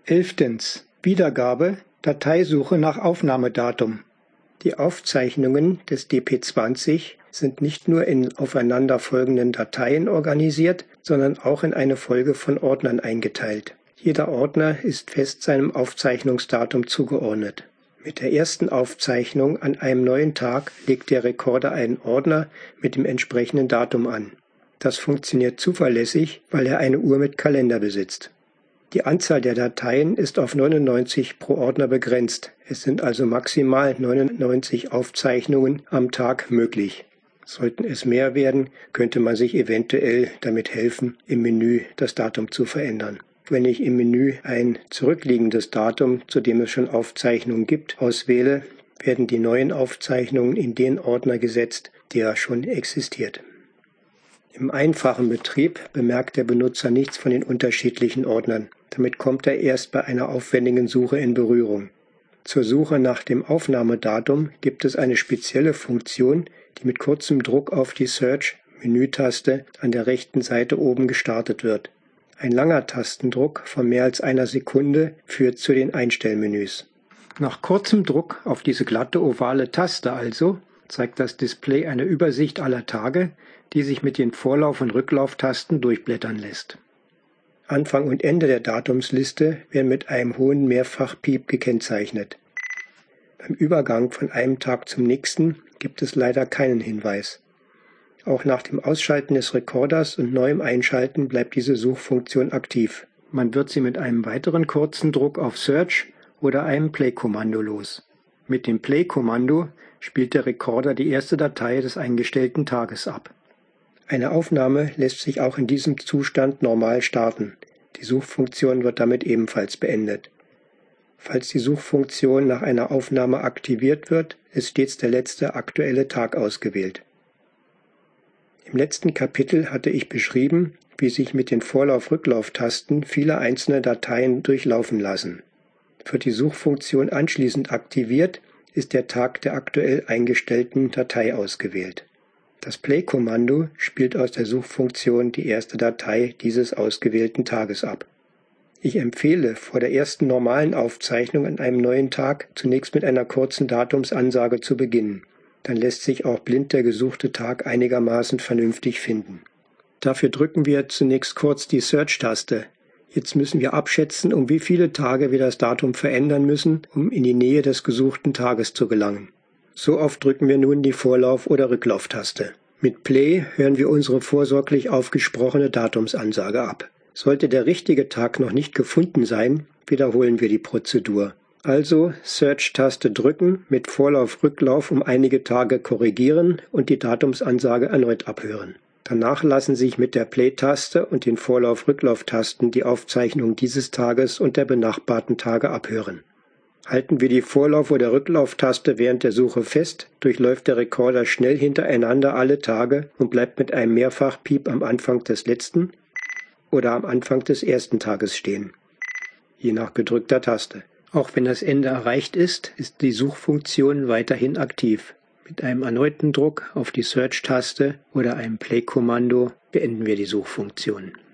11. Wiedergabe Dateisuche nach Aufnahmedatum. Die Aufzeichnungen des dp20 sind nicht nur in aufeinanderfolgenden Dateien organisiert, sondern auch in eine Folge von Ordnern eingeteilt. Jeder Ordner ist fest seinem Aufzeichnungsdatum zugeordnet. Mit der ersten Aufzeichnung an einem neuen Tag legt der Rekorder einen Ordner mit dem entsprechenden Datum an. Das funktioniert zuverlässig, weil er eine Uhr mit Kalender besitzt. Die Anzahl der Dateien ist auf 99 pro Ordner begrenzt. Es sind also maximal 99 Aufzeichnungen am Tag möglich. Sollten es mehr werden, könnte man sich eventuell damit helfen, im Menü das Datum zu verändern. Wenn ich im Menü ein zurückliegendes Datum, zu dem es schon Aufzeichnungen gibt, auswähle, werden die neuen Aufzeichnungen in den Ordner gesetzt, der schon existiert. Im einfachen Betrieb bemerkt der Benutzer nichts von den unterschiedlichen Ordnern. Damit kommt er erst bei einer aufwendigen Suche in Berührung. Zur Suche nach dem Aufnahmedatum gibt es eine spezielle Funktion, die mit kurzem Druck auf die Search-Menütaste an der rechten Seite oben gestartet wird. Ein langer Tastendruck von mehr als einer Sekunde führt zu den Einstellmenüs. Nach kurzem Druck auf diese glatte ovale Taste also zeigt das Display eine Übersicht aller Tage, die sich mit den Vorlauf- und Rücklauftasten durchblättern lässt. Anfang und Ende der Datumsliste werden mit einem hohen Mehrfachpiep gekennzeichnet. Beim Übergang von einem Tag zum nächsten gibt es leider keinen Hinweis. Auch nach dem Ausschalten des Rekorders und neuem Einschalten bleibt diese Suchfunktion aktiv. Man wird sie mit einem weiteren kurzen Druck auf Search oder einem Play-Kommando los. Mit dem Play-Kommando spielt der Rekorder die erste Datei des eingestellten Tages ab. Eine Aufnahme lässt sich auch in diesem Zustand normal starten. Die Suchfunktion wird damit ebenfalls beendet. Falls die Suchfunktion nach einer Aufnahme aktiviert wird, ist stets der letzte aktuelle Tag ausgewählt. Im letzten Kapitel hatte ich beschrieben, wie sich mit den Vorlauf-Rücklauf-Tasten viele einzelne Dateien durchlaufen lassen. Wird die Suchfunktion anschließend aktiviert, ist der Tag der aktuell eingestellten Datei ausgewählt. Das Play-Kommando spielt aus der Suchfunktion die erste Datei dieses ausgewählten Tages ab. Ich empfehle, vor der ersten normalen Aufzeichnung an einem neuen Tag zunächst mit einer kurzen Datumsansage zu beginnen. Dann lässt sich auch blind der gesuchte Tag einigermaßen vernünftig finden. Dafür drücken wir zunächst kurz die Search-Taste. Jetzt müssen wir abschätzen, um wie viele Tage wir das Datum verändern müssen, um in die Nähe des gesuchten Tages zu gelangen. So oft drücken wir nun die Vorlauf- oder Rücklauftaste. Mit Play hören wir unsere vorsorglich aufgesprochene Datumsansage ab. Sollte der richtige Tag noch nicht gefunden sein, wiederholen wir die Prozedur. Also Search-Taste drücken, mit Vorlauf-Rücklauf um einige Tage korrigieren und die Datumsansage erneut abhören. Danach lassen sich mit der Play-Taste und den Vorlauf-Rücklauf-Tasten die Aufzeichnung dieses Tages und der benachbarten Tage abhören. Halten wir die Vorlauf- oder Rücklauftaste während der Suche fest, durchläuft der Rekorder schnell hintereinander alle Tage und bleibt mit einem Mehrfachpiep am Anfang des letzten oder am Anfang des ersten Tages stehen, je nach gedrückter Taste. Auch wenn das Ende erreicht ist, ist die Suchfunktion weiterhin aktiv. Mit einem erneuten Druck auf die Search-Taste oder einem Play-Kommando beenden wir die Suchfunktion.